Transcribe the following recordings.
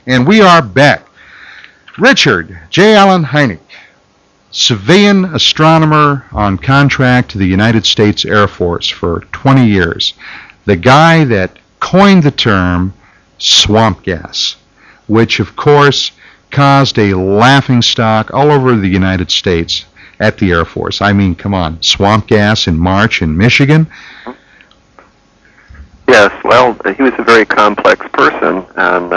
And we are back. Richard J. Allen Hynek, civilian astronomer on contract to the United States Air Force for 20 years. The guy that coined the term swamp gas, which of course caused a laughingstock all over the United States at the Air Force. I mean, come on, swamp gas in March in Michigan? Yes, well, he was a very complex person, and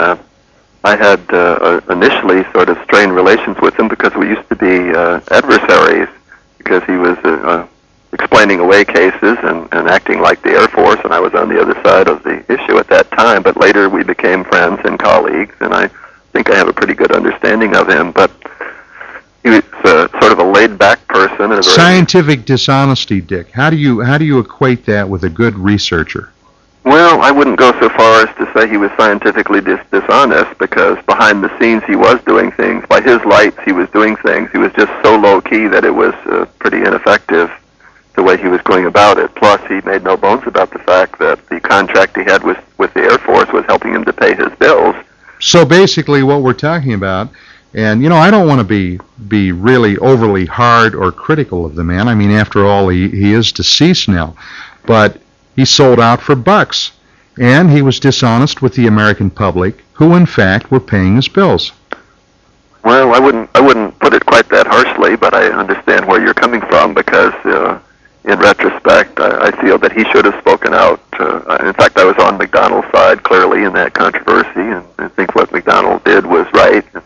I had initially sort of strained relations with him because we used to be adversaries, because he was explaining away cases and acting like the Air Force, and I was on the other side of the issue at that time. But later we became friends and colleagues, and I think I have a pretty good understanding of him. But he was sort of a laid-back person. And a very scientific dishonesty, Dick. How do you equate that with a good researcher? Well, I wouldn't go so far as to say he was scientifically dishonest, because behind the scenes he was doing things. By his lights, he was doing things. He was just so low-key that it was pretty ineffective, the way he was going about it. Plus, he made no bones about the fact that the contract he had with the Air Force was helping him to pay his bills. So basically what we're talking about, and, I don't want to be really overly hard or critical of the man. I mean, after all, he is deceased now. But he sold out for bucks, and he was dishonest with the American public, who in fact were paying his bills. Well, I wouldn't put it quite that harshly, but I understand where you're coming from, because in retrospect, I feel that he should have spoken out. In fact, I was on McDonnell's side clearly in that controversy, and I think what McDonnell did was right and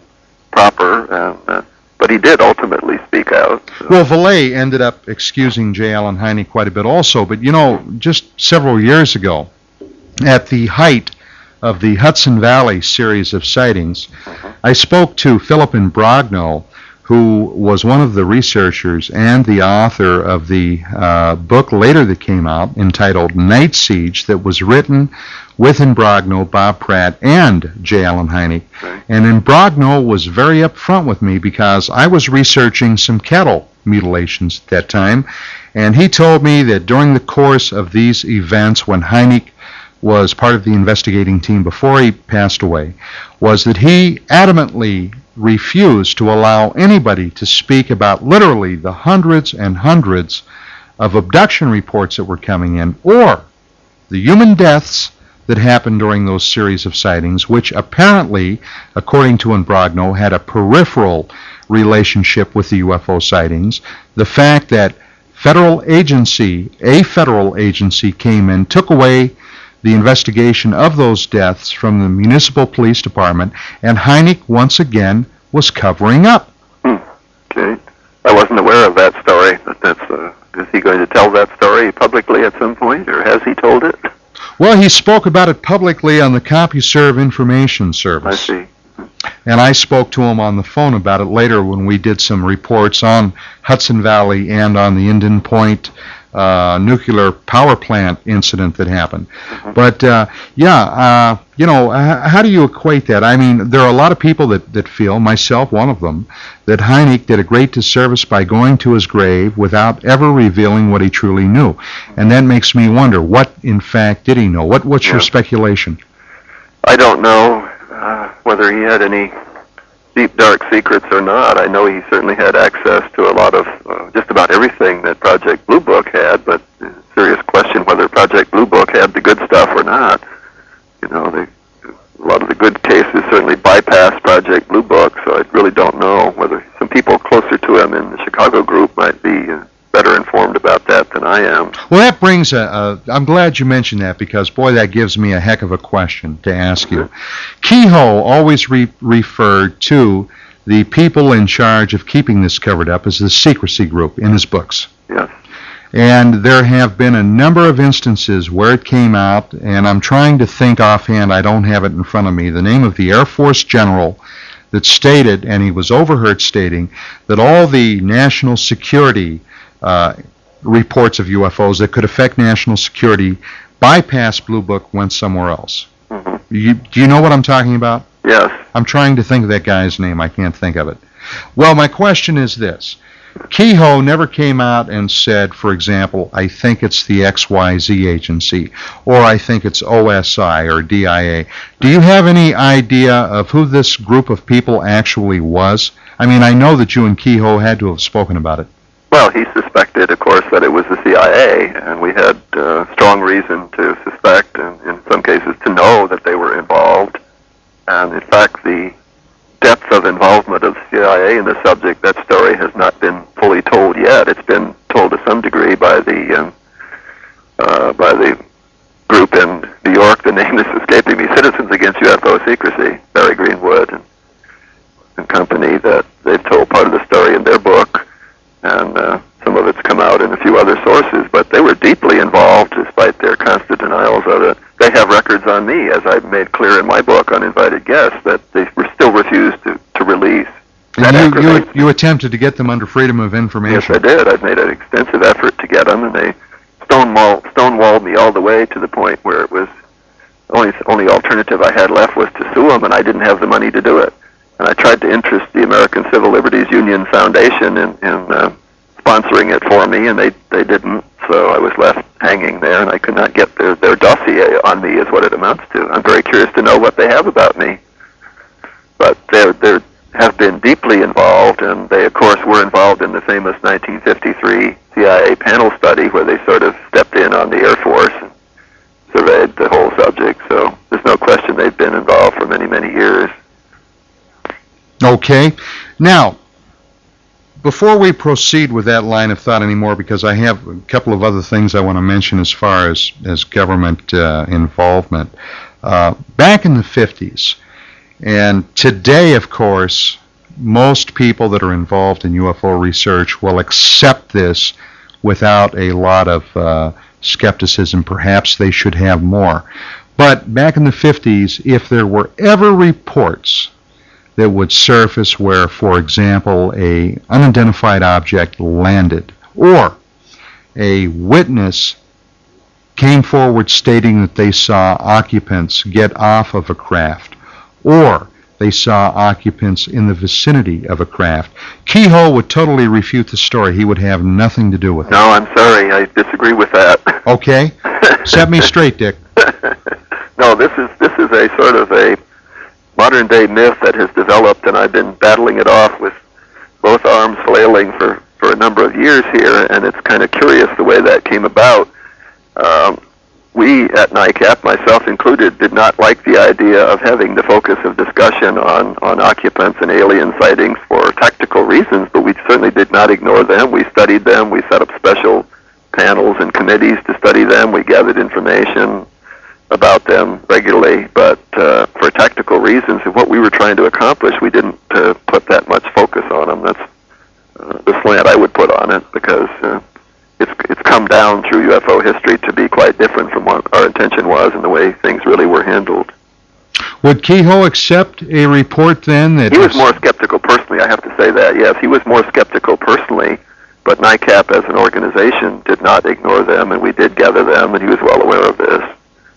proper, but he did ultimately speak out. So. Well, Vallée ended up excusing J. Allen Hynek quite a bit also, but just several years ago, at the height of the Hudson Valley series of sightings, I spoke to Philip Imbrogno, who was one of the researchers and the author of the book later that came out entitled Night Siege, that was written with Imbrogno, Bob Pratt, and J. Allen Hynek. Right. And Imbrogno was very upfront with me because I was researching some cattle mutilations at that time, and he told me that during the course of these events, when Hynek was part of the investigating team before he passed away, was that he adamantly refused to allow anybody to speak about literally the hundreds and hundreds of abduction reports that were coming in, or the human deaths that happened during those series of sightings, which apparently, according to Imbrogno, had a peripheral relationship with the UFO sightings. The fact that a federal agency came in, took away the investigation of those deaths from the municipal police department, and Hynek once again was covering up. Okay. I wasn't aware of that story. Is he going to tell that story publicly at some point, or has he told it? Well, he spoke about it publicly on the CompuServe Information Service. I see. And I spoke to him on the phone about it later when we did some reports on Hudson Valley and on the Indian Point nuclear power plant incident that happened. But, how do you equate that? I mean, there are a lot of people that feel, myself one of them, that Hynek did a great disservice by going to his grave without ever revealing what he truly knew. And that makes me wonder, what in fact did he know? What's your speculation? I don't know whether he had any deep, dark secrets or not. I know he certainly had access to a lot of, just about everything that Project Blue Book had, but serious question whether Project Blue Book had the good stuff or not. A lot of the good cases certainly bypassed Project Blue Book, so I really don't know whether some people closer to him in the Chicago group might be better informed about that than I am. Well, that brings I'm glad you mentioned that, because, boy, that gives me a heck of a question to ask you. Keyhoe always referred to the people in charge of keeping this covered up as the secrecy group in his books. Yes. And there have been a number of instances where it came out, and I'm trying to think offhand, I don't have it in front of me, the name of the Air Force general that stated, and he was overheard stating, that all the national security reports of UFOs that could affect national security bypassed Blue Book, went somewhere else. Do you know what I'm talking about? Yes. I'm trying to think of that guy's name. I can't think of it. Well, my question is this. Keyhoe never came out and said, for example, I think it's the XYZ agency, or I think it's OSI or DIA. Do you have any idea of who this group of people actually was? I mean, I know that you and Keyhoe had to have spoken about it. Well, he suspected, of course, that it was the CIA, and we had strong reason to suspect, and in some cases to know that they were involved. And in fact, the depth of involvement of the CIA in the subject, that story has not been fully told yet. It's been told to some degree by the group in New York. The name is escaping me. Citizens Against UFO Secrecy, Barry Greenwood and company. That they've told part of the story in their book, and some of it's come out in a few other sources. But they were deeply involved, despite their constant denials of it. They have records on me, as I've made clear in my book, Uninvited Guests, that they still refused to release. And you attempted to get them under Freedom of Information. Yes, I did. I've made an extensive effort to get them, and they stonewalled me all the way to the point where it was only alternative I had left was to sue them, and I didn't have the money to do it. And I tried to interest the American Civil Liberties Union Foundation in sponsoring it for me, and they didn't. So I was left hanging there, and I could not get their dossier on me, is what it amounts to. I'm very curious to know what they have about me. But they have been deeply involved, and they, of course, were involved in the famous 1953 CIA panel study where they sort of stepped in on the Air Force and surveyed the whole subject. So there's no question they've been involved for many, many years. Okay. Now, before we proceed with that line of thought anymore, because I have a couple of other things I want to mention as far as government involvement. Back in the 50s, and today, of course, most people that are involved in UFO research will accept this without a lot of skepticism. Perhaps they should have more. But back in the 50s, if there were ever reports that would surface where, for example, a unidentified object landed, or a witness came forward stating that they saw occupants get off of a craft, or they saw occupants in the vicinity of a craft, Keyhoe would totally refute the story. He would have nothing to do with it. No, I'm sorry. I disagree with that. Okay. Set me straight, Dick. No, this is a sort of a modern-day myth that has developed, and I've been battling it off with both arms flailing for a number of years here, and it's kind of curious the way that came about. We at NICAP, myself included, did not like the idea of having the focus of discussion on occupants and alien sightings for tactical reasons, but we certainly did not ignore them. We studied them. We set up special panels and committees to study them. We gathered information about them regularly, but for tactical reasons of what we were trying to accomplish, we didn't put that much focus on them. That's the slant I would put on it, because it's come down through UFO history to be quite different from what our intention was and the way things really were handled. Would Keyhoe accept a report then that... He was more skeptical personally, I have to say that, yes. He was more skeptical personally, but NICAP as an organization did not ignore them, and we did gather them, and he was well aware of this.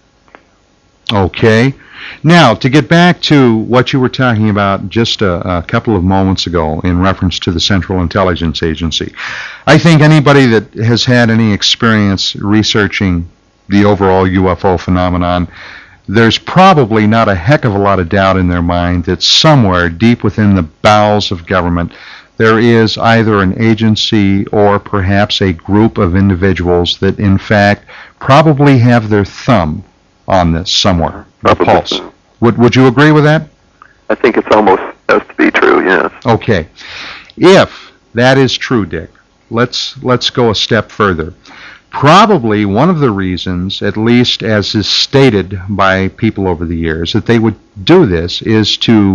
Okay. Now, to get back to what you were talking about just a couple of moments ago in reference to the Central Intelligence Agency, I think anybody that has had any experience researching the overall UFO phenomenon, there's probably not a heck of a lot of doubt in their mind that somewhere deep within the bowels of government there is either an agency or perhaps a group of individuals that in fact probably have their thumb on this somewhere, the pulse. So. Would you agree with that? I think it's almost has to be true, yes. Okay. If that is true, Dick, let's go a step further. Probably one of the reasons, at least as is stated by people over the years, that they would do this is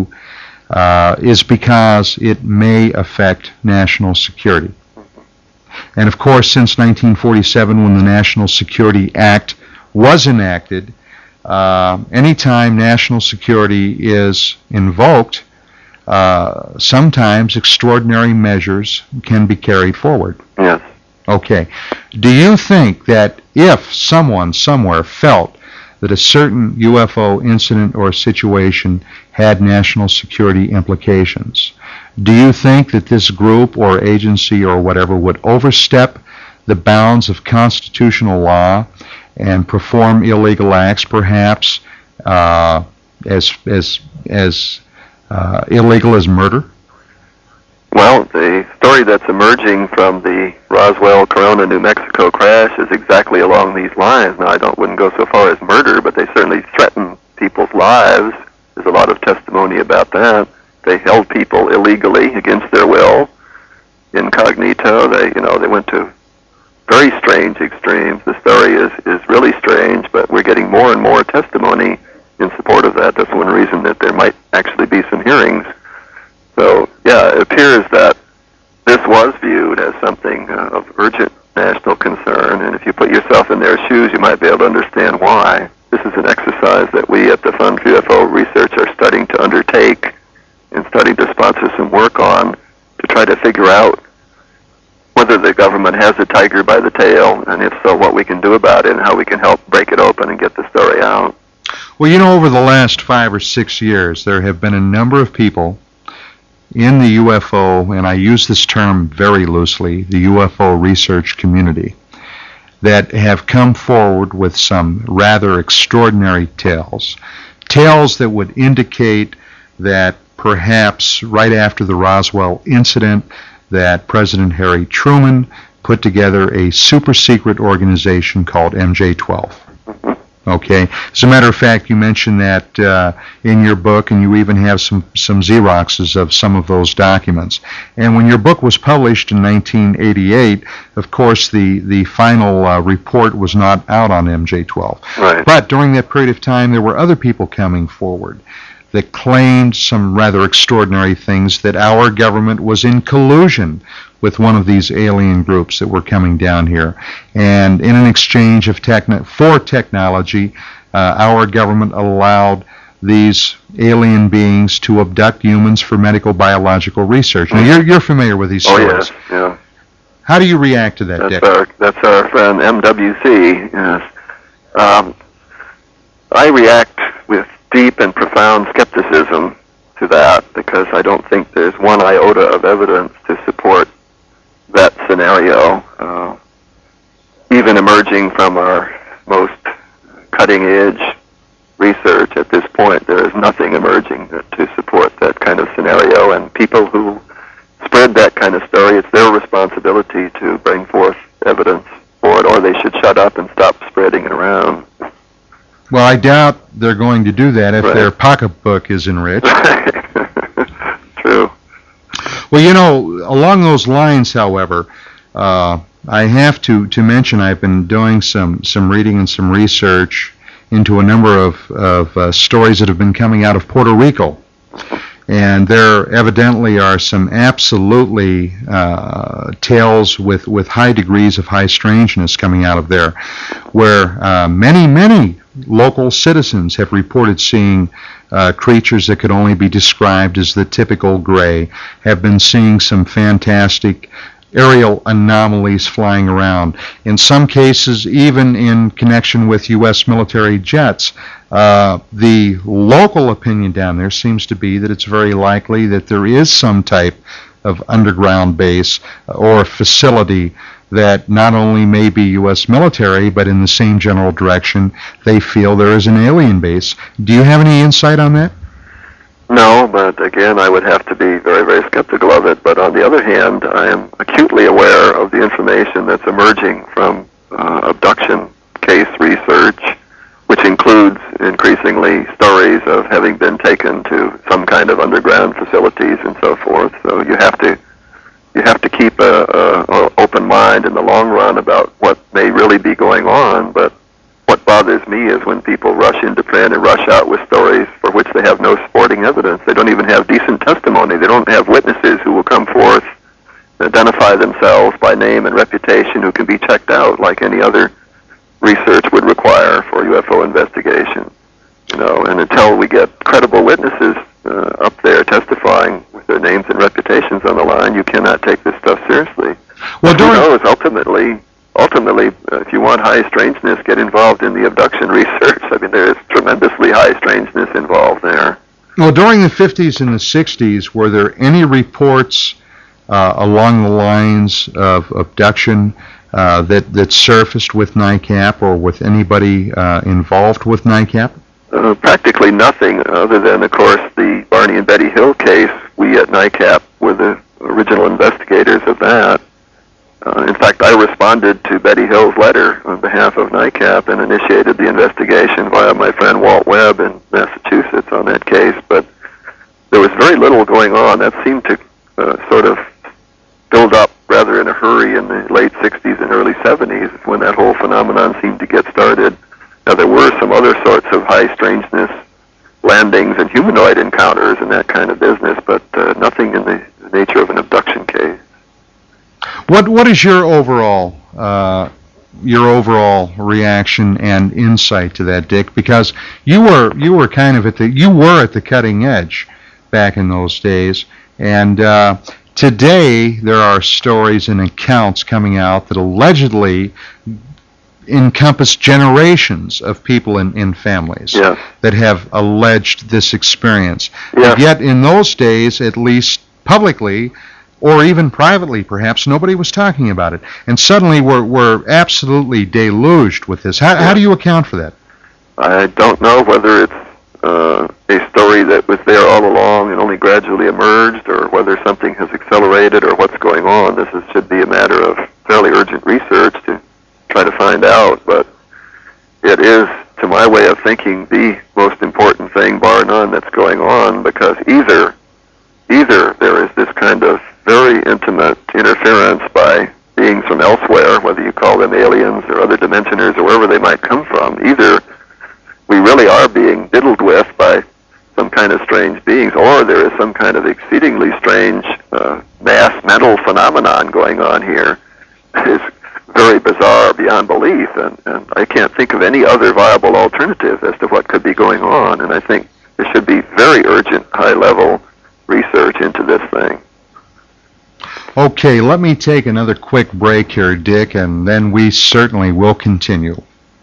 because it may affect national security. And of course, since 1947, when the National Security Act was enacted, anytime national security is invoked, sometimes extraordinary measures can be carried forward. Yes. Okay. Do you think that if someone somewhere felt that a certain UFO incident or situation had national security implications, Do you think that this group or agency or whatever would overstep the bounds of constitutional law and perform illegal acts, perhaps as illegal as murder? Well, the story that's emerging from the Roswell, Corona, New Mexico crash is exactly along these lines. Now, wouldn't go so far as murder, but they certainly threaten people's lives. There's a lot of testimony about that. They held people illegally against their will, incognito. They went to very strange extremes. The story is really strange, but we're getting more and more testimony in support of that. That's one reason that there might actually be some hearings. So, yeah, it appears that this was viewed as something of urgent national concern, and if you put yourself in their shoes, you might be able to understand why. This is an exercise that we at the Fund for UFO Research are starting to undertake and starting to sponsor some work on to try to figure out whether the government has a tiger by the tail, and if so, what we can do about it and how we can help break it open and get the story out. Well, over the last 5 or 6 years, there have been a number of people in the UFO, and I use this term very loosely, the UFO research community, that have come forward with some rather extraordinary tales that would indicate that perhaps right after the Roswell incident that President Harry Truman put together a super secret organization called MJ-12. Okay. As a matter of fact, you mentioned that in your book, and you even have some Xeroxes of some of those documents. And when your book was published in 1988, of course, the final report was not out on MJ-12. Right. But during that period of time, there were other people coming forward that claimed some rather extraordinary things, that our government was in collusion with one of these alien groups that were coming down here. And in an exchange of technology, our government allowed these alien beings to abduct humans for medical biological research. Now, you're familiar with these stories. Oh, yes, yeah. How do you react to that, Dick? That's our friend MWC, yes. I react with deep and profound skepticism to that, because I don't think there's one iota of evidence to support that scenario. Even emerging from our most cutting-edge research at this point, there is nothing emerging to support that kind of scenario, and people who spread that kind of story, it's their responsibility to bring forth evidence for it, or they should shut up and stop spreading it around. Well, I doubt they're going to do that if their pocketbook is enriched. True. Well, along those lines, however, I have to mention I've been doing some reading and some research into a number of stories that have been coming out of Puerto Rico. And there evidently are some absolutely tales with high degrees of high strangeness coming out of there, where many local citizens have reported seeing creatures that could only be described as the typical gray, have been seeing some fantastic aerial anomalies flying around. In some cases, even in connection with U.S. military jets. The local opinion down there seems to be that it's very likely that there is some type of underground base or facility that not only may be U.S. military, but in the same general direction, they feel there is an alien base. Do you have any insight on that? No, but again, I would have to be very, very skeptical of it. But on the other hand, I am acutely aware of the information that's emerging from abduction case research, which includes increasingly stories of having been taken to some kind of underground facilities and so forth. So you have to keep a open mind in the long run about what may really be going on. But what bothers me is when people rush into print and rush out with stories for which they have no supporting evidence. They don't even have decent testimony. They don't have witnesses who will come forth and identify themselves by name and reputation, who can be checked out like any other research would require for UFO investigation. And until we get credible witnesses up there testifying with their names and reputations on the line, you cannot take this stuff seriously. Well, who knows? Ultimately, if you want high strangeness, get involved in the abduction research. I mean, there is tremendously high strangeness involved there. Well, during the 50s and the 60s, were there any reports along the lines of abduction that surfaced with NICAP or with anybody involved with NICAP? Practically nothing, other than, of course, the Barney and Betty Hill case. We at NICAP were the original investigators of that. In fact, I responded to Betty Hill's letter on behalf of NICAP and initiated the investigation via my friend Walt Webb in Massachusetts on that case. But there was very little going on. That seemed to sort of build up rather in a hurry in the late 60s and early 70s when that whole phenomenon seemed to get started. Now, there were some other sorts of high strangeness landings and humanoid encounters and that kind of business, but nothing in the nature of an abduction case. What is your overall reaction and insight to that, Dick? Because you were kind of at the cutting edge back in those days, and today there are stories and accounts coming out that allegedly encompass generations of people in families that have alleged this experience. Yeah. But yet in those days, at least publicly, or even privately perhaps, nobody was talking about it. And suddenly we're absolutely deluged with this. How do you account for that? I don't know whether it's a story that was there all along and only gradually emerged, or whether something has accelerated, or what's going on. Should be a matter of fairly urgent research to try to find out. But it is, to my way of thinking, the most important thing, bar none, that's going on, because either there is this kind of very intimate interference by beings from elsewhere, whether you call them aliens or other dimensioners or wherever they might come from. Either we really are being diddled with by some kind of strange beings, or there is some kind of exceedingly strange mass mental phenomenon going on here. It's very bizarre beyond belief, and I can't think of any other viable alternative as to what could be going on, and I think there should be very urgent, high-level research into this thing. Okay, let me take another quick break here, Dick, and then we certainly will continue.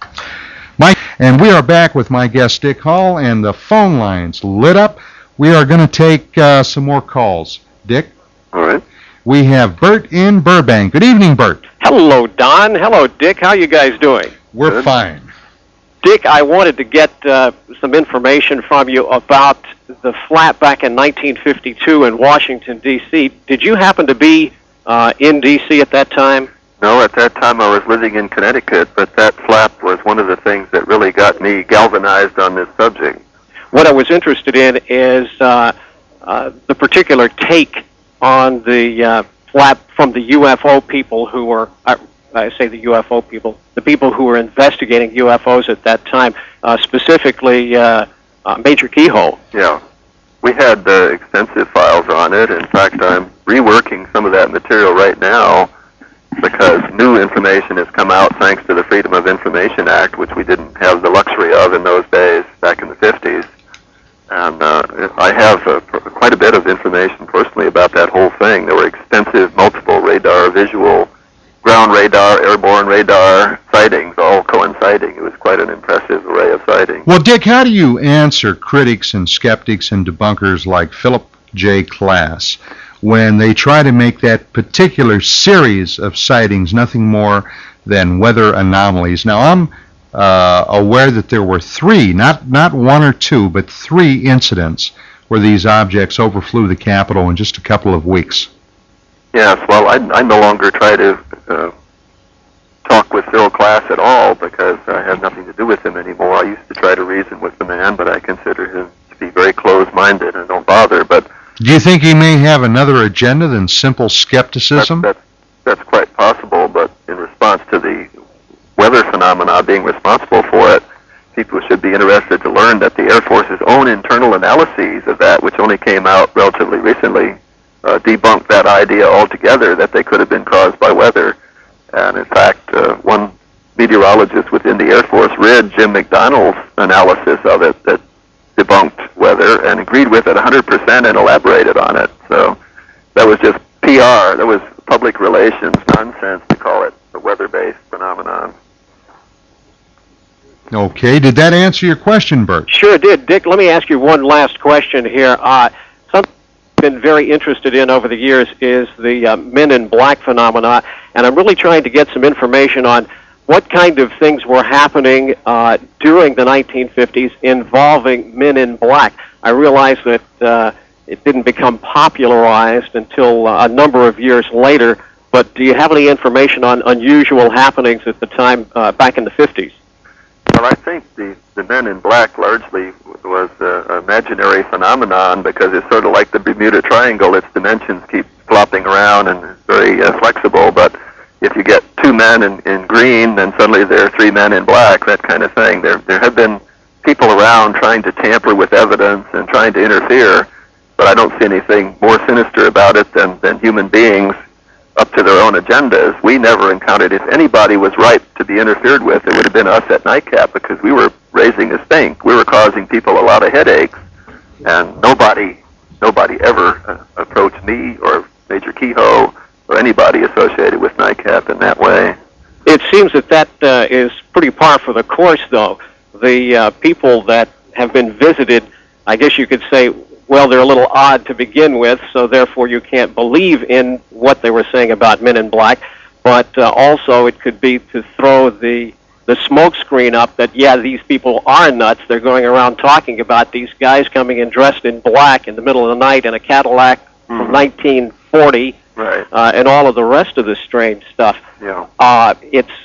And we are back with my guest, Dick Hall, and the phone lines lit up. We are going to take some more calls. Dick? All right. We have Bert in Burbank. Good evening, Bert. Hello, Don. Hello, Dick. How you guys doing? We're Good. fine. Dick, I wanted to get some information from you about the flap back in 1952 in Washington, D.C. Did you happen to be in D.C. at that time? No, at that time I was living in Connecticut, but that flap was one of the things that really got me galvanized on this subject. What I was interested in is the particular take on the flap from the UFO people who were, I say the UFO people, the people who were investigating UFOs at that time, specifically Major Keyhoe. Yeah. We had extensive files on it. In fact, I'm reworking some of that material right now because new information has come out thanks to the Freedom of Information Act, which we didn't have the luxury of in those days back in the 50s. And I have quite a bit of information personally about that whole thing. There were extensive multiple radar, visual, ground radar, airborne radar sightings, all coinciding. It was quite an impressive array of sightings. Well, Dick, how do you answer critics and skeptics and debunkers like Philip J. Klass when they try to make that particular series of sightings nothing more than weather anomalies? Now, I'm aware that there were three, not one or two, but three incidents where these objects overflew the Capitol in just a couple of weeks. Yes, well, I no longer try to talk with Phil Klass at all because I have nothing to do with him anymore. I used to try to reason with the man, but I consider him to be very closed-minded and don't bother. But do you think he may have another agenda than simple skepticism? That's quite possible, but in response to the weather phenomena being responsible for it, people should be interested to learn that the Air Force's own internal analyses of that, which only came out relatively recently, debunked that idea altogether that they could have been caused by weather. And in fact, one meteorologist within the Air Force read Jim McDonnell's analysis of it that debunked weather and agreed with it 100% and elaborated on it. So that was just PR. That was public relations nonsense to call it a weather-based phenomenon. Okay, did that answer your question, Bert? Sure did. Dick, let me ask you one last question here. Something I've been very interested in over the years is the Men in Black phenomena, and I'm really trying to get some information on what kind of things were happening during the 1950s involving Men in Black. I realize that it didn't become popularized until a number of years later, but do you have any information on unusual happenings at the time back in the 50s? Well, I think the Men in Black largely was an imaginary phenomenon because it's sort of like the Bermuda Triangle. Its dimensions keep flopping around and it's very flexible, but if you get two men in green, then suddenly there are three men in black, that kind of thing. There have been people around trying to tamper with evidence and trying to interfere, but I don't see anything more sinister about it than human beings up to their own agendas. We never encountered, if anybody was ripe to be interfered with, it would have been us at Nightcap because we were raising a stink. We were causing people a lot of headaches, and nobody ever approached me or Major Kehoe or anybody associated with Nightcap in that way. It seems that is pretty par for the course, though. The people that have been visited, I guess you could say, well, they're a little odd to begin with, so therefore you can't believe in what they were saying about Men in Black, but also it could be to throw the smoke screen up that, yeah, these people are nuts. They're going around talking about these guys coming in dressed in black in the middle of the night in a Cadillac from 1940, right, and all of the rest of the strange stuff. Yeah.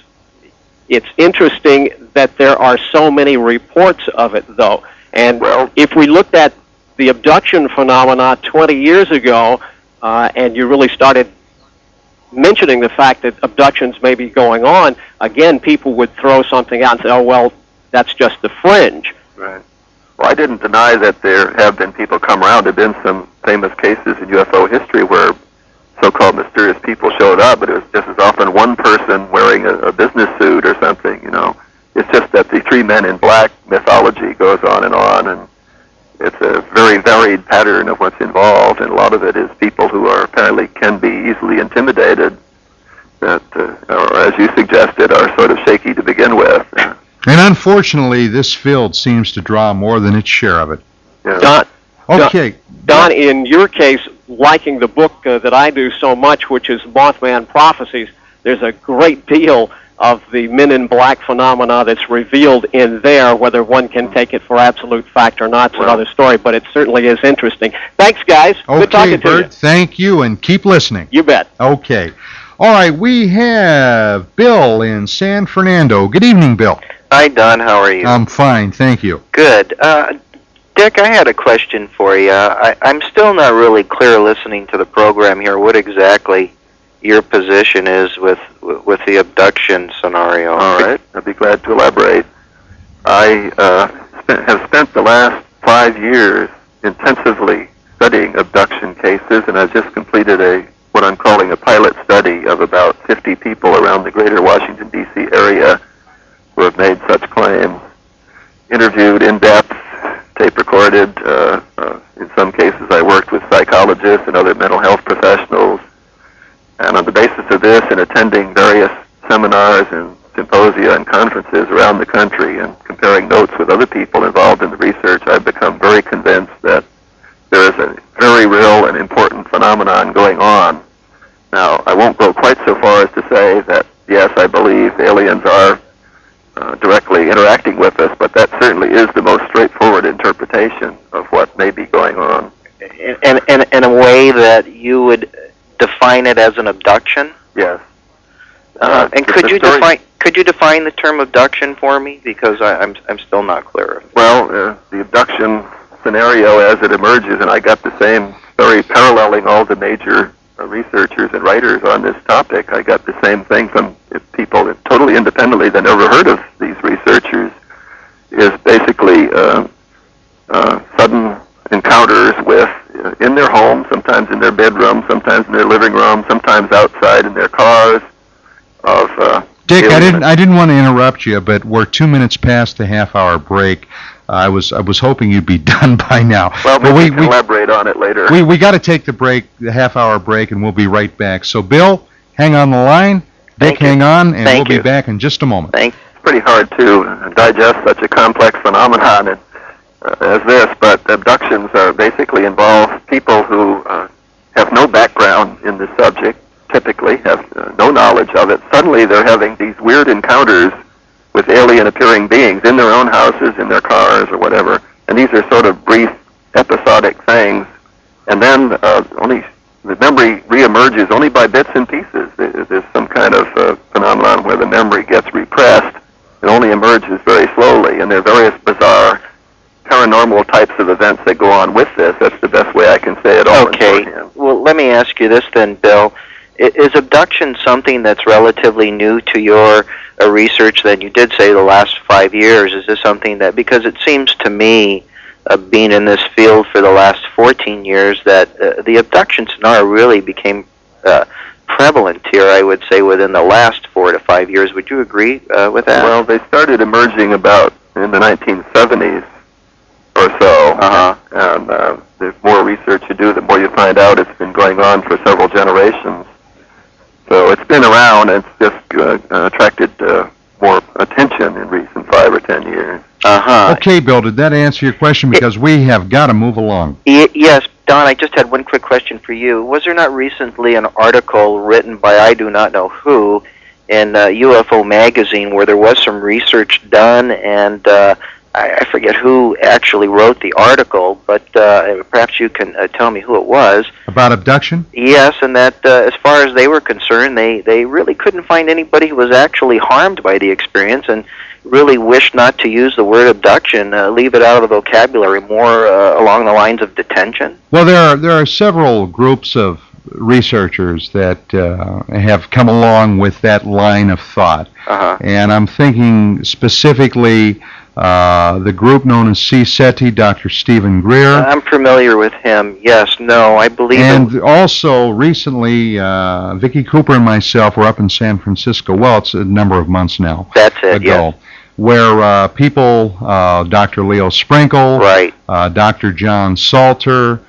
It's interesting that there are so many reports of it, though. And if we looked at the abduction phenomena 20 years ago, and you really started mentioning the fact that abductions may be going on, again, people would throw something out and say, oh, well, that's just the fringe. Right. Well, I didn't deny that there have been people come around. There have been some famous cases in UFO history where so-called mysterious people showed up, but it was just as often one person wearing a business suit or something, you know. It's just that the three men in black mythology goes on, and it's a very varied pattern of what's involved, and a lot of it is people who are apparently can be easily intimidated, that, or as you suggested, are sort of shaky to begin with. And unfortunately, this field seems to draw more than its share of it. Yeah. Don, in your case, liking the book that I do so much, which is Mothman Prophecies, there's a great deal of the Men in Black phenomena that's revealed in there. Whether one can take it for absolute fact or not is another story, but it certainly is interesting. Thanks, guys. Okay, good talking to you. Bert, thank you, and keep listening. You bet. Okay. All right, we have Bill in San Fernando. Good evening, Bill. Hi, Don. How are you? I'm fine, thank you. Good. Dick, I had a question for you. I'm still not really clear listening to the program here what exactly your position is with the abduction scenario. All right. I'd be glad to elaborate. I have spent the last 5 years intensively studying abduction cases, and I've just completed what I'm calling a pilot study of about 50 people around the greater Washington, D.C. area who have made such claims. Interviewed in depth, tape recorded. In some cases, I worked with psychologists and other mental health professionals. And on the basis of this, and attending various seminars and symposia and conferences around the country and comparing notes with other people involved in the research, I've become very convinced that there is a very real and important phenomenon going on. Now, I won't go quite so far as to say that, yes, I believe aliens are directly interacting with us, but that certainly is the most straightforward interpretation of what may be going on. In a way that you would define it as an abduction? Yes. And could you define the term abduction for me, because I'm still not clear. Well, the abduction scenario as it emerges, and I got the same, very paralleling all the major researchers and writers on this topic. I got the same thing from people that totally independently that never heard of these researchers, is basically sudden encounters with, in their home, sometimes in their bedroom, sometimes in their living room, sometimes outside in their cars. Dick, I didn't want to interrupt you, but we're 2 minutes past the half-hour break. I was hoping you'd be done by now. Well, maybe we can elaborate on it later. We got to take the half-hour break, and we'll be right back. So, Bill, hang on the line. Dick, hang on, and we'll be back in just a moment. Thanks. pretty hard to digest such a complex phenomenon as this, but abductions basically involve people who have no background in the subject, typically have no knowledge of it. Suddenly they're having these weird encounters with alien-appearing beings in their own houses, in their cars, or whatever, and these are sort of brief, episodic things, and then the memory reemerges only by bits and pieces. There's some kind of phenomenon where the memory gets repressed. It only emerges very slowly, and there are various bizarre paranormal types of events that go on with this. That's the best way I can say it all. Okay. Well, let me ask you this then, Bill. Is abduction something that's relatively new to your research? Then you did say the last 5 years. Is this something that, because it seems to me, being in this field for the last 14 years, that the abduction scenario really became prevalent here, I would say, within the last 4 to 5 years. Would you agree with that? Well, they started emerging about in the 1970s or so, and the more research you do, the more you find out it's been going on for several generations. So it's been around, and it's just attracted more attention in recent 5 or 10 years. Okay, Bill, did that answer your question? Because we have got to move along. Yes, Don, I just had one quick question for you. Was there not recently an article written by I do not know who in UFO Magazine where there was some research done, and I forget who actually wrote the article, but perhaps you can tell me who it was. About abduction? Yes, and that as far as they were concerned, they really couldn't find anybody who was actually harmed by the experience, and really wished not to use the word abduction, leave it out of the vocabulary, more along the lines of detention. Well, there are several groups of researchers that have come along with that line of thought. And I'm thinking specifically the group known as CSETI, Dr. Stephen Greer. I'm familiar with him. Yes, no, I believe. And also recently, Vicki Cooper and myself were up in San Francisco. Well, it's a number of months now. That's it. Ago, yes. Where people, Dr. Leo Sprinkle, right, Dr. John Salter,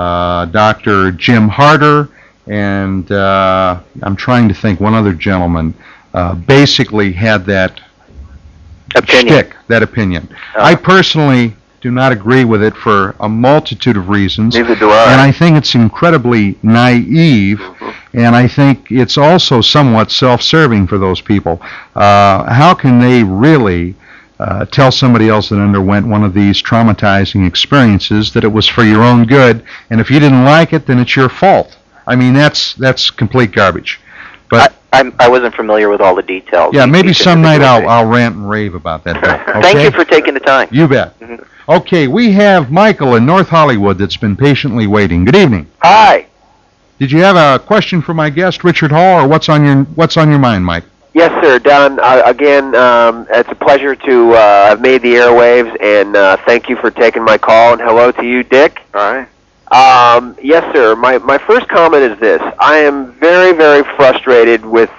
Dr. Jim Harder, and I'm trying to think one other gentleman, basically had that opinion. That opinion. I personally do not agree with it for a multitude of reasons. Neither do I. And I think it's incredibly naive, and I think it's also somewhat self-serving for those people. How can they really tell somebody else that underwent one of these traumatizing experiences that it was for your own good, and if you didn't like it, then it's your fault? I mean, that's complete garbage. But I wasn't familiar with all the details. Yeah, maybe some night I'll rant and rave about that. Okay? Thank you for taking the time. You bet. Okay, we have Michael in North Hollywood that's been patiently waiting. Good evening. Hi. Did you have a question for my guest, Richard Hall, or what's on your mind, Mike? Yes, sir. Don, again, it's a pleasure to have made the airwaves, and thank you for taking my call, and hello to you, Dick. All right. Yes, sir. My first comment is this. I am very, very frustrated with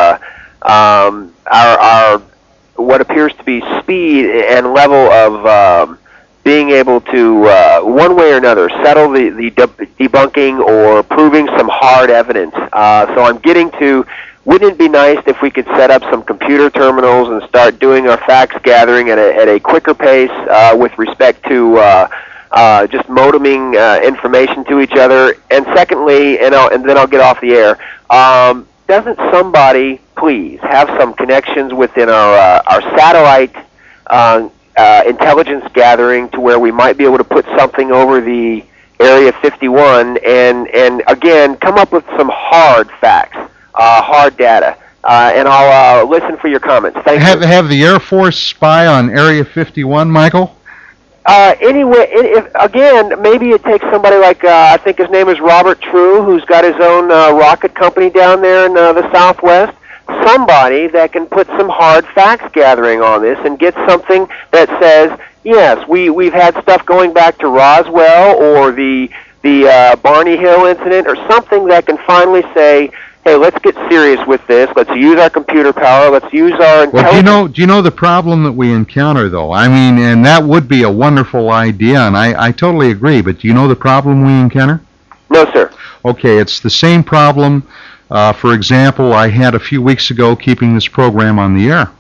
our what appears to be speed and level of being able to, one way or another, settle the debunking or proving some hard evidence. So I'm getting to, wouldn't it be nice if we could set up some computer terminals and start doing our facts gathering at a quicker pace with respect to just modeming information to each other? And secondly, and then I'll get off the air, doesn't somebody please have some connections within our satellite intelligence gathering to where we might be able to put something over the Area 51 and again, come up with some hard facts, hard data, and I'll listen for your comments. Thank you. Have the Air Force spy on Area 51, Michael? Anyway, again, maybe it takes somebody like, I think his name is Robert True, who's got his own rocket company down there in the Southwest. Somebody that can put some hard facts gathering on this and get something that says, yes, we've had stuff going back to Roswell or the Barney Hill incident, or something that can finally say, hey, let's get serious with this. Let's use our computer power. Let's use our intelligence. Well, do you know the problem that we encounter, though? I mean, and that would be a wonderful idea, and I totally agree, but do you know the problem we encounter? No, sir. Okay, it's the same problem. For example, I had a few weeks ago keeping this program on the air.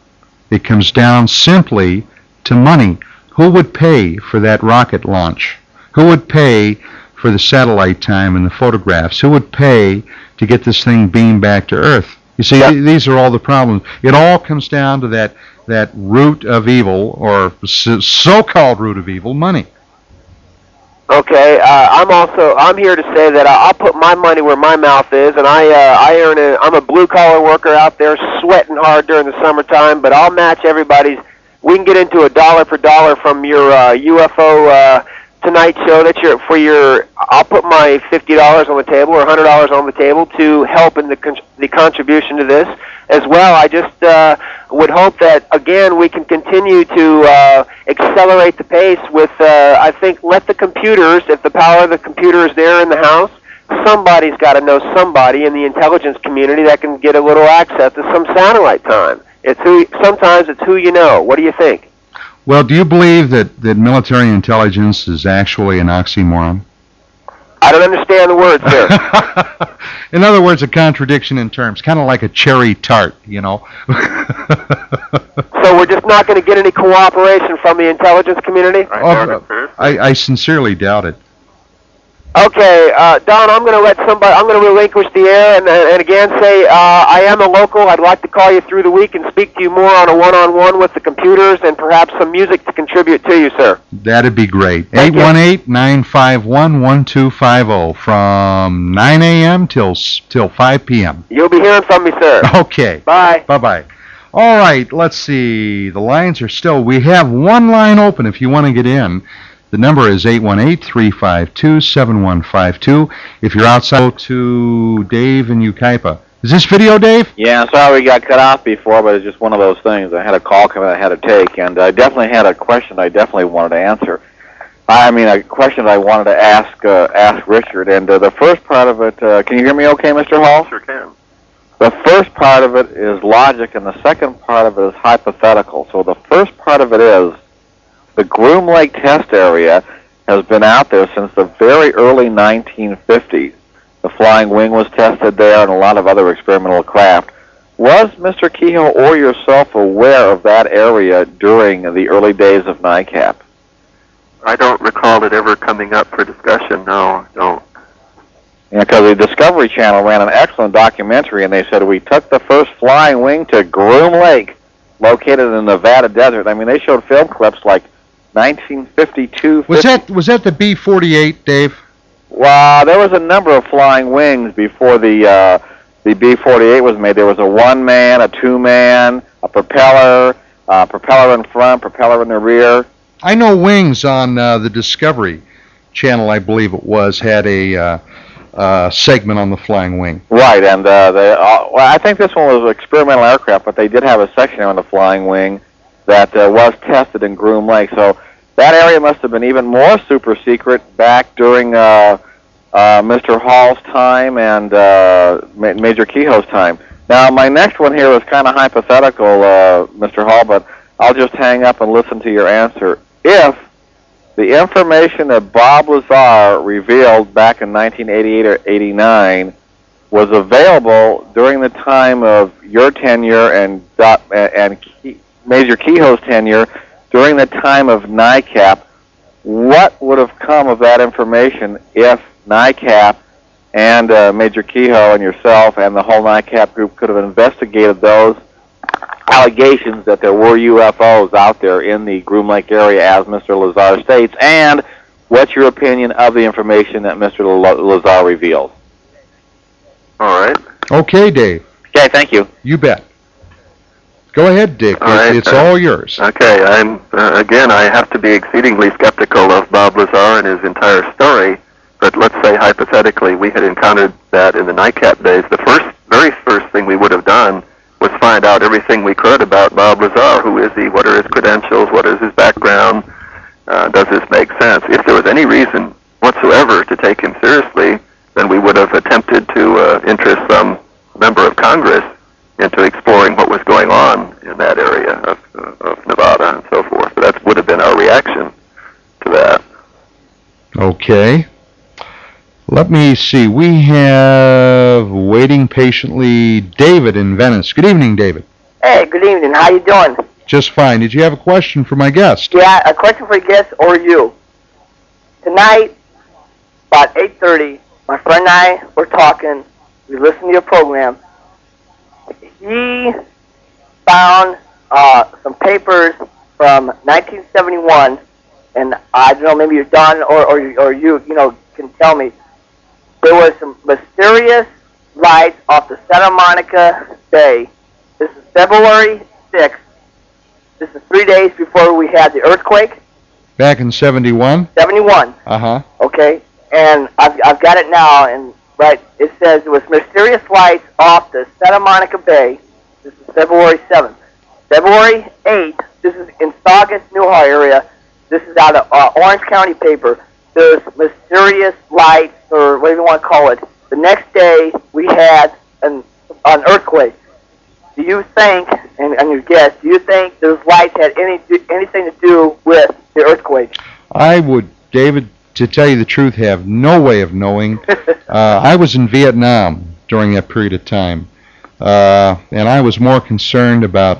It comes down simply to money. Who would pay for that rocket launch? Who would pay for the satellite time and the photographs? Who would pay to get this thing beamed back to Earth? You see, these are all the problems. It all comes down to that root of evil, or so-called root of evil, money. Okay, I'm here to say that I'll put my money where my mouth is, and I'm a blue collar worker out there sweating hard during the summertime, but I'll match everybody's. We can get into a dollar for dollar from your UFO Tonight show I'll put my $50 on the table or $100 on the table to help in the contribution to this as well. I just would hope that, again, we can continue to accelerate the pace with, I think, let the computers, if the power of the computer is there in the house, somebody's got to know somebody in the intelligence community that can get a little access to some satellite time. Sometimes it's who you know. What do you think? Well, do you believe that military intelligence is actually an oxymoron? I don't understand the word, sir. In other words, a contradiction in terms, kind of like a cherry tart, you know. So we're just not going to get any cooperation from the intelligence community? I sincerely doubt it. Okay, Don, I'm going to relinquish the air and again say I am a local. I'd like to call you through the week and speak to you more on a one-on-one with the computers and perhaps some music to contribute to you, sir. That'd be great. 818-951-1250 from 9 a.m. till 5 p.m. You'll be hearing from me, sir. Okay. Bye. Bye-bye. All right, let's see. The lines are still, we have one line open if you want to get in. The number is 818-352-7152. If you're outside, go to Dave in Yucaipa. Is this video, Dave? Yeah, sorry we got cut off before, but it's just one of those things. I had a call come in I had to take, and I definitely had a question I definitely wanted to answer. I mean, a question I wanted to ask Richard, and the first part of it, can you hear me okay, Mr. Hall? Sure can. The first part of it is logic, and the second part of it is hypothetical. So the first part of it is, the Groom Lake test area has been out there since the very early 1950s. The Flying Wing was tested there and a lot of other experimental craft. Was Mr. Kehoe or yourself aware of that area during the early days of NICAP? I don't recall it ever coming up for discussion, no, I don't. Yeah, because the Discovery Channel ran an excellent documentary, and they said we took the first Flying Wing to Groom Lake, located in the Nevada desert. I mean, they showed film clips like 1952. Was that the B-48, Dave? Well, there was a number of Flying Wings before the B-48 was made. There was a one-man, a two-man, a propeller in front, propeller in the rear. I know Wings on the Discovery Channel, I believe it was, had a segment on the Flying Wing. Right, and well, I think this one was an experimental aircraft, but they did have a section on the Flying Wing that was tested in Groom Lake. So that area must have been even more super secret back during Mr. Hall's time and Major Kehoe's time. Now, my next one here is kind of hypothetical, Mr. Hall, but I'll just hang up and listen to your answer. If the information that Bob Lazar revealed back in 1988 or 89 was available during the time of your tenure and Major Kehoe's tenure during the time of NICAP, what would have come of that information if NICAP and Major Kehoe and yourself and the whole NICAP group could have investigated those allegations that there were UFOs out there in the Groom Lake area, as Mr. Lazar states, and what's your opinion of the information that Mr. Lazar revealed? All right. Okay, Dave. Okay, thank you. You bet. Go ahead, Dick. All right. It's all yours. Okay, again, I have to be exceedingly skeptical of Bob Lazar and his entire story, but let's say hypothetically we had encountered that in the NICAP days. The very first thing we would have done was find out everything we could about Bob Lazar. Who is he? What are his credentials? What is his background? Does this make sense? If there was any reason whatsoever to take him seriously, then we would have attempted to interest some member of Congress into exploring what was going on in that area of Nevada and so forth. So that would have been our reaction to that. Okay. Let me see. We have waiting patiently David in Venice. Good evening, David. Hey, good evening. How you doing? Just fine. Did you have a question for my guest? Yeah, a question for your guest or you. Tonight, about 8:30, my friend and I were talking. We listened to your program. He found some papers from 1971, and I don't know, maybe you're Don or you can tell me. There was some mysterious lights off the Santa Monica Bay. This is February 6th. This is 3 days before we had the earthquake. Back in 71? 71. Uh-huh. Okay, and I've got it now, and right, it says it was mysterious lights off the Santa Monica Bay. This is February 7th. February 8th, this is in Saugus, Newhall area. This is out of Orange County paper. There's mysterious lights, or whatever you want to call it. The next day, we had an earthquake. Do you think, and your guess, do you think those lights had anything to do with the earthquake? I would, David, to tell you the truth, have no way of knowing. I was in Vietnam during that period of time, and I was more concerned about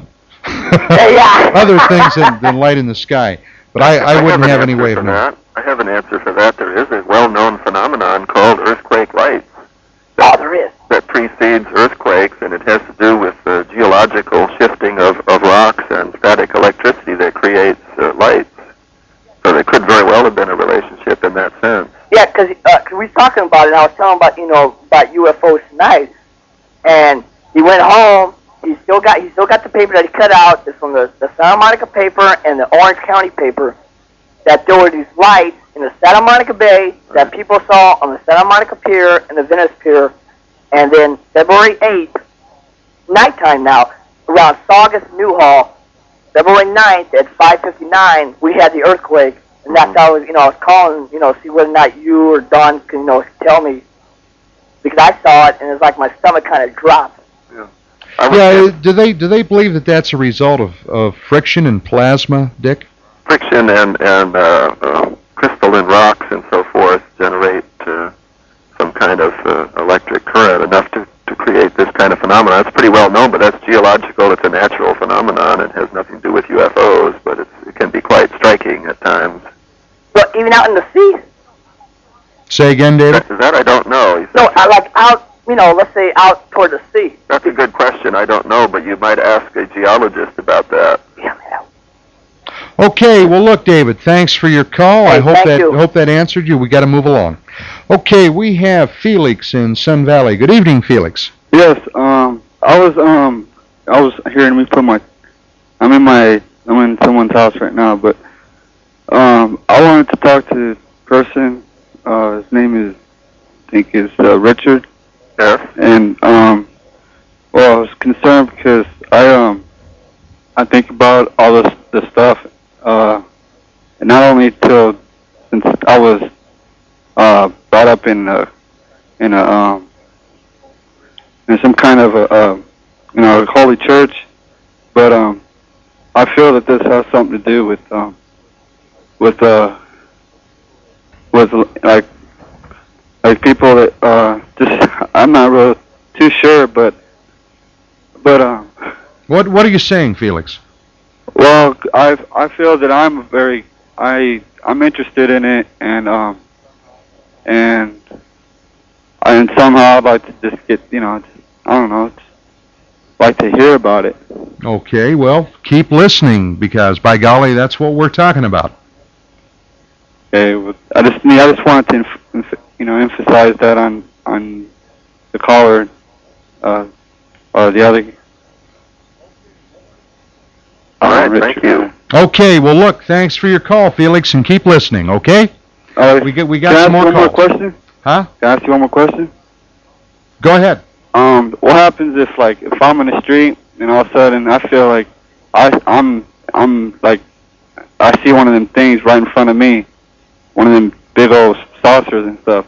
other things than light in the sky. But I wouldn't have any way of knowing. I have an answer for that. There is a well-known phenomenon called earthquake lights. Oh, there is. That precedes earthquakes, and it has to do with the geological shifting of rocks and static electricity that creates lights. So there could very well have been a relationship in that sense. Yeah, because we were talking about it, and I was telling about UFOs tonight, and he went home. He still got the paper that he cut out. It's from the Santa Monica paper and the Orange County paper. That there were these lights in the Santa Monica Bay that people saw on the Santa Monica Pier and the Venice Pier, and then February 8th, nighttime now, around Saugus, Newhall, February 9th at 5:59, we had the earthquake, and that's how I was calling, see whether or not you or Don can, tell me, because I saw it, and it's like my stomach kind of dropped. Yeah. Do they believe that that's a result of friction and plasma, Dick? Friction and crystalline rocks and so forth generate some kind of electric current enough to create this kind of phenomenon. It's pretty well known, but that's geological. It's a natural phenomenon. It has nothing to do with UFOs, but it can be quite striking at times. Well, even out in the sea? Say again, David? That I don't know. No, like out, let's say out toward the sea. That's a good question. I don't know, but you might ask a geologist about that. Yeah, man. Okay, well, look, David, thanks for your call. Hey, I hope that answered you. We got to move along. Okay, we have Felix in Sun Valley. Good evening, Felix. Yes, I was hearing me put I'm in someone's house right now, but I wanted to talk to the person. His name is, I think, is Richard. Yes. And I was concerned because I think about all the stuff. And not only since I was brought up in some kind of a holy church, but I feel that this has something to do with like people that just I'm not really too sure, but what are you saying, Felix? Well, I feel that I'm interested in it, and somehow I'd like to just get, I don't know, like to hear about it. Okay, well, keep listening, because by golly, that's what we're talking about. Okay, well, I just wanted to emphasize that on the caller or the other. All right, thank you. Okay, well, look, thanks for your call, Felix, and keep listening, okay? We got some more calls. Can I ask one more question? Huh? Can I ask you one more question? Go ahead. What happens if I'm in the street and all of a sudden I feel like I'm like I see one of them things right in front of me, one of them big old saucers and stuff.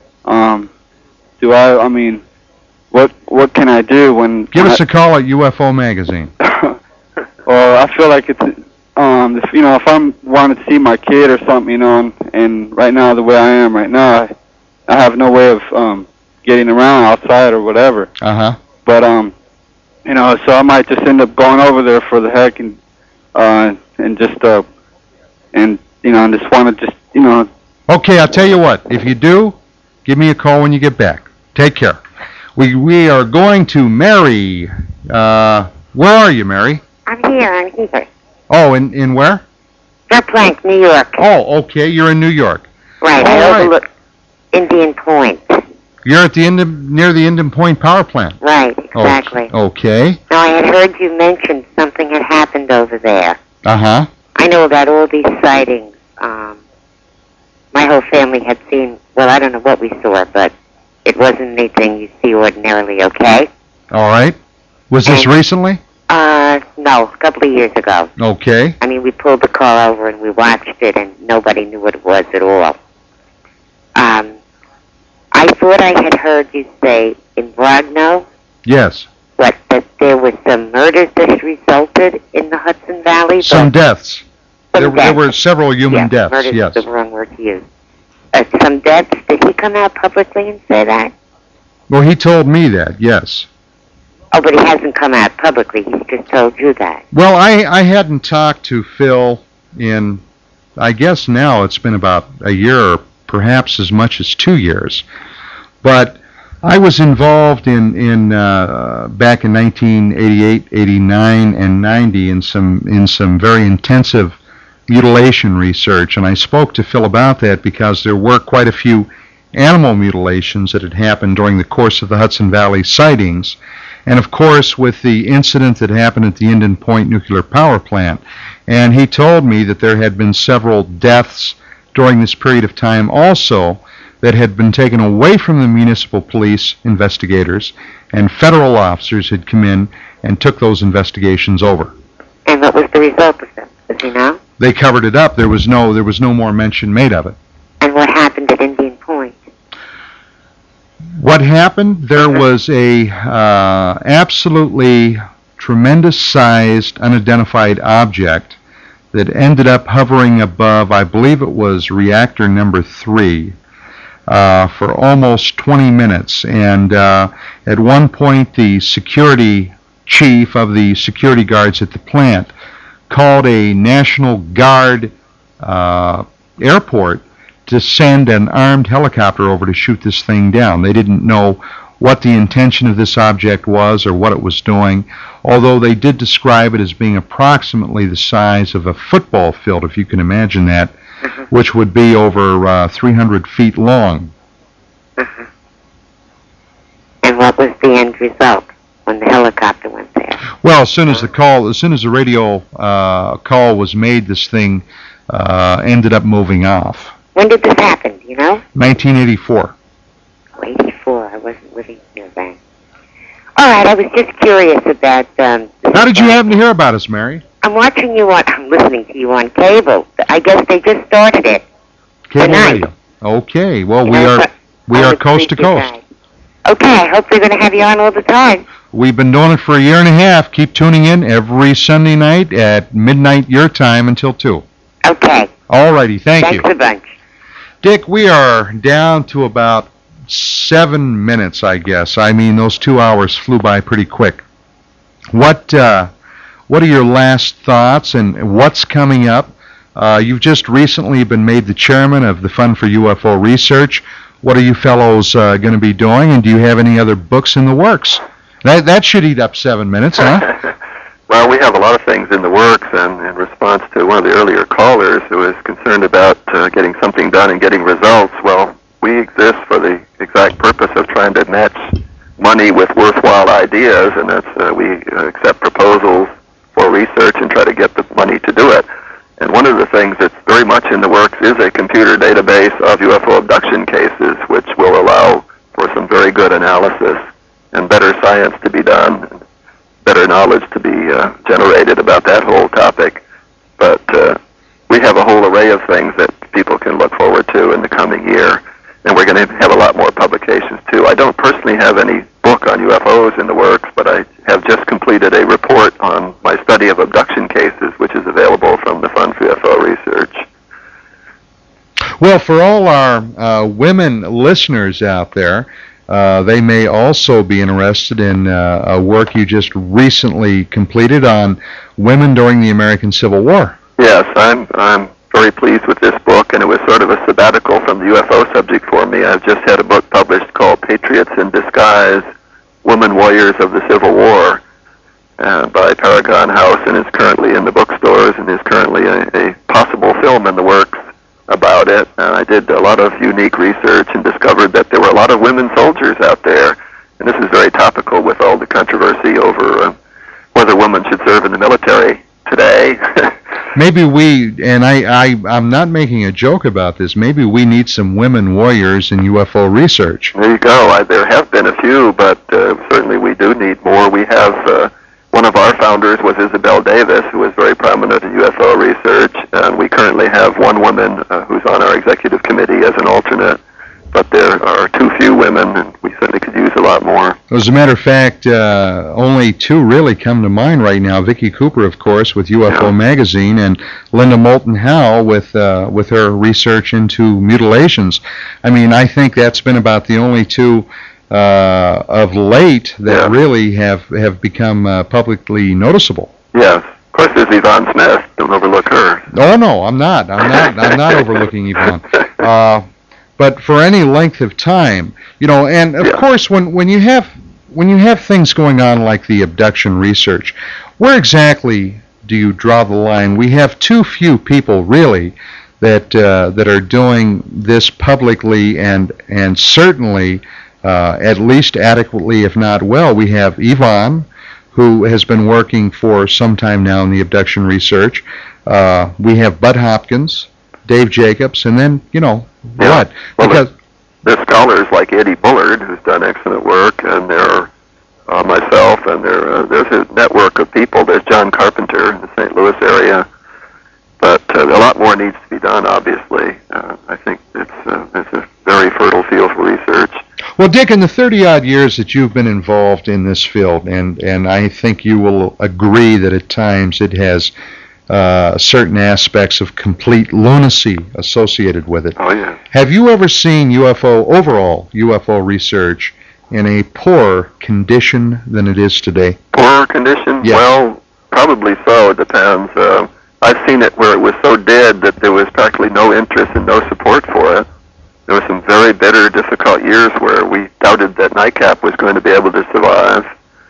What can I do when? Give us a call at UFO Magazine. Or I feel like it's if I'm wanting to see my kid or something, and right now the way I am right now, I have no way of getting around outside or whatever. Uh-huh. But so I might just end up going over there for the heck and and just and I just want to just Okay, I'll tell you what. If you do, give me a call when you get back. Take care. We are going to Mary. Where are you, Mary? I'm here. Oh, in where? Verplank, New York. Oh, okay. You're in New York. Right. I overlook Indian Point. You're at the near the Indian Point power plant. Right. Exactly. Okay. Now, I had heard you mention something had happened over there. Uh-huh. I know about all these sightings. My whole family had seen, well, I don't know what we saw, but it wasn't anything you see ordinarily, okay? All right. Was this recently? No, a couple of years ago. Okay. I mean, we pulled the car over and we watched it, and nobody knew what it was at all. I thought I had heard you say in Brogno, Yes. that there were some murders that resulted in the Hudson Valley? Some deaths. There deaths. were several human deaths, Murders yes. is the wrong word to use. Some deaths. Did he come out publicly and say that? Well, he told me that, yes. Oh, but he hasn't come out publicly. He's just told you that. Well, I hadn't talked to Phil in, I guess now it's been about a year or perhaps as much as 2 years. But I was involved in back in 1988, 89, and 90 in some very intensive mutilation research, and I spoke to Phil about that because there were quite a few animal mutilations that had happened during the course of the Hudson Valley sightings. And of course, with the incident that happened at the Indian Point nuclear power plant, and he told me that there had been several deaths during this period of time also that had been taken away from the municipal police investigators, and federal officers had come in and took those investigations over. And what was the result of them? Does he know? They covered it up. There was no more mention made of it. And what happened at Indian Point? What happened? There was a absolutely tremendous-sized, unidentified object that ended up hovering above, I believe it was reactor number 3, for almost 20 minutes. And at one point, the security chief of the security guards at the plant called a National Guard airport to send an armed helicopter over to shoot this thing down. They didn't know what the intention of this object was or what it was doing, although they did describe it as being approximately the size of a football field, if you can imagine that, which would be over 300 feet long. And what was the end result when the helicopter went there? Well, as soon as the radio call was made, this thing ended up moving off. When did this happen, do you know? 1984. Oh, 84. I wasn't living here then. All right, I was just curious about... How did you happen to hear about us, Mary? I'm listening to you on cable. I guess they just started it. Cable tonight. radio. Okay, well, You we are coast to coast. Guy. Okay, I hope they're going to have you on all the time. We've been doing it for a year and a half. Keep tuning in every Sunday night at midnight your time until 2. Okay. All righty, thank you. Thanks a bunch. Dick, we are down to about 7 minutes, I guess. I mean, those 2 hours flew by pretty quick. What are your last thoughts and what's coming up? You've just recently been made the chairman of the Fund for UFO Research. What are you fellows going to be doing, and do you have any other books in the works? That should eat up 7 minutes, huh? Well, we have a lot of things in the works, and in response to one of the earlier callers who was concerned about getting something done and getting results, well, we exist for the exact purpose of trying to match money with worthwhile ideas, and that's we accept proposals for research and try to get the money to do it. And one of the things that's very much in the works is a computer database of UFO abduction cases, which will allow for some very good analysis and better science to be done, and better knowledge to be generated about that whole topic. But we have a whole array of things that people can look forward to in the coming year, and we're going to have a lot more publications too. I don't personally have any book on UFOs in the works, but I have just completed a report on my study of abduction cases, which is available from the Fund for UFO Research. Well, for all our women listeners out there, they may also be interested in a work you just recently completed on women during the American Civil War. Yes, I'm very pleased with this book, and it was sort of a sabbatical from the UFO subject for me. I've just had a book published called Patriots in Disguise, Women Warriors of the Civil War, by Paragon House, and is currently in the bookstores, and is currently a possible film in the works about it. I did a lot of unique research and discovered that there were a lot of women soldiers out there, and this is very topical with all the controversy over whether women should serve in the military today. Maybe I'm not making a joke about this, maybe we need some women warriors in UFO research. There you go. There have been a few, but certainly we do need more. We have, one of our founders was Isabel Davis, who was very prominent in UFO research, and we currently have one woman who's on our executive committee as an alternate, but there are too few women, and we certainly could use a lot more. As a matter of fact, only two really come to mind right now. Vicki Cooper, of course, with UFO Magazine, and Linda Moulton Howe with her research into mutilations. I mean, I think that's been about the only two of late that really have become publicly noticeable. Yes. Of course, there's Yvonne Smith. Don't overlook her. Oh, no, I'm not overlooking Yvonne. But for any length of time, and of course, when you have things going on like the abduction research, where exactly do you draw the line? We have too few people really that are doing this publicly and certainly at least adequately, if not well. We have Yvonne, who has been working for some time now in the abduction research. We have Bud Hopkins, Dave Jacobs, and then, what? Well, because there's scholars like Eddie Bullard, who's done excellent work, and there are myself, and there's a network of people. There's John Carpenter in the St. Louis area. But a lot more needs to be done, obviously. I think it's a very fertile field for research. Well, Dick, in the 30-odd years that you've been involved in this field, and I think you will agree that at times it has certain aspects of complete lunacy associated with it. Oh, yeah. Have you ever seen overall UFO research in a poorer condition than it is today? Poorer condition? Yes. Well, probably so. It depends. I've seen it where it was so dead that there was practically no interest and no support for it. There were some very bitter, difficult years where we doubted that NICAP was going to be able to survive.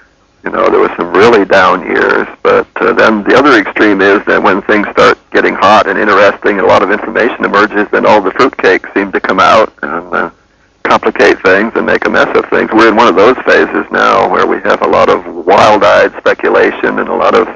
There were some really down years, but then the other extreme is that when things start getting hot and interesting and a lot of information emerges, then all the fruitcakes seem to come out and complicate things and make a mess of things. We're in one of those phases now where we have a lot of wild-eyed speculation and a lot of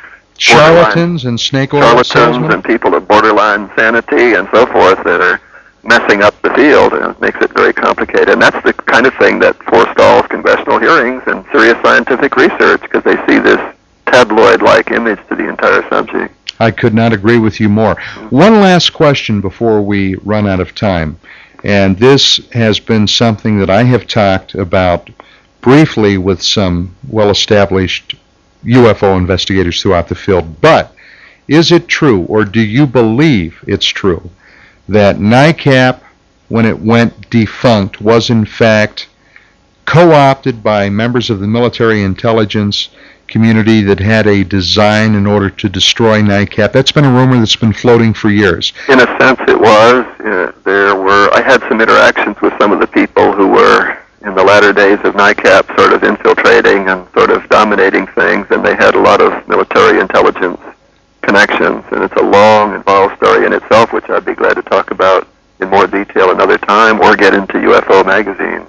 charlatans and snake oil salesmen and people of borderline sanity and so forth that are messing up the field, and it makes it very complicated. And that's the kind of thing that forestalls congressional hearings and serious scientific research, because they see this tabloid-like image to the entire subject. I could not agree with you more. One last question before we run out of time, and this has been something that I have talked about briefly with some well-established UFO investigators throughout the field, but is it true, or do you believe it's true, that NICAP, when it went defunct, was in fact co-opted by members of the military intelligence community that had a design in order to destroy NICAP? That's been a rumor that's been floating for years. In a sense it was. I had some interactions with some of the people who were in the latter days of NICAP sort of infiltrating and sort of dominating things, and they had a lot of military intelligence connections, and it's a long, involved story in itself, which I'd be glad to talk about in more detail another time, or get into UFO Magazine.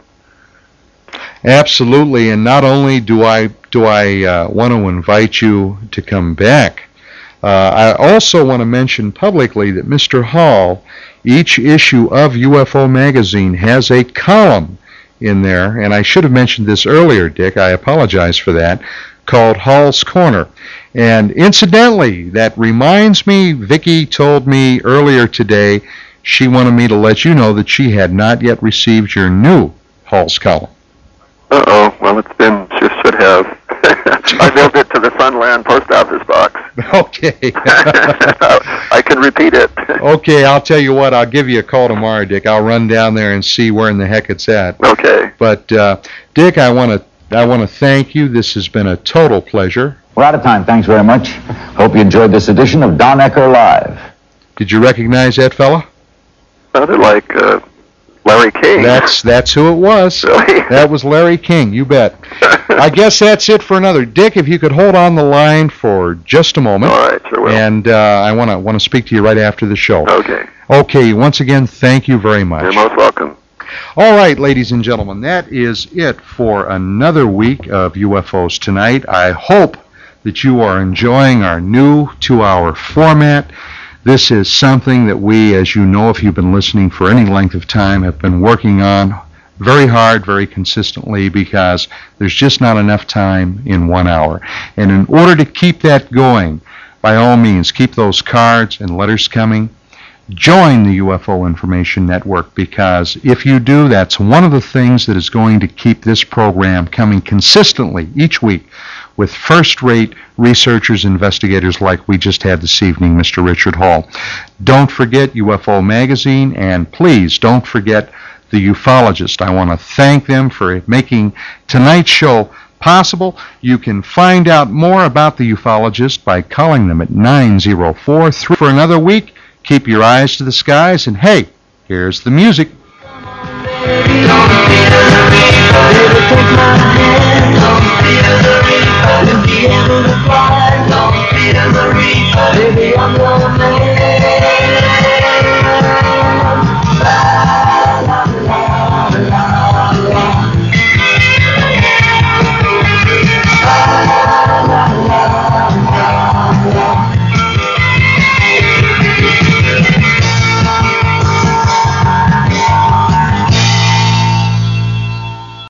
Absolutely, and not only do I want to invite you to come back, I also want to mention publicly that Mr. Hall, each issue of UFO Magazine has a column in there, and I should have mentioned this earlier, Dick, I apologize for that, called Hall's Corner. And incidentally, that reminds me, Vicki told me earlier today she wanted me to let you know that she had not yet received your new Hall's column. Uh-oh, well, it's been, she should have. I mailed it to the Sunland post office box. Okay. I can repeat it. Okay, I'll tell you what. I'll give you a call tomorrow, Dick. I'll run down there and see where in the heck it's at. Okay. But Dick, I want to thank you. This has been a total pleasure. We're out of time. Thanks very much. Hope you enjoyed this edition of Don Ecker Live. Did you recognize that fella? Sounded like Larry King. That's who it was. Really? That was Larry King, you bet. I guess that's it for another. Dick, if you could hold on the line for just a moment. All right, sure will. And I want to speak to you right after the show. Okay. Okay, once again, thank you very much. You're most welcome. All right, ladies and gentlemen, that is it for another week of UFOs Tonight. I hope that you are enjoying our new 2-hour format. This is something that we, as you know, if you've been listening for any length of time, have been working on very hard, very consistently, because there's just not enough time in 1 hour. And in order to keep that going, by all means, keep those cards and letters coming. Join the UFO Information Network, because if you do, that's one of the things that is going to keep this program coming consistently each week with first-rate researchers, investigators like we just had this evening, Mr. Richard Hall. Don't forget UFO Magazine, and please don't forget the Ufologist. I want to thank them for making tonight's show possible. You can find out more about the Ufologist by calling them at 904-3. For another week, keep your eyes to the skies, and hey, here's the music.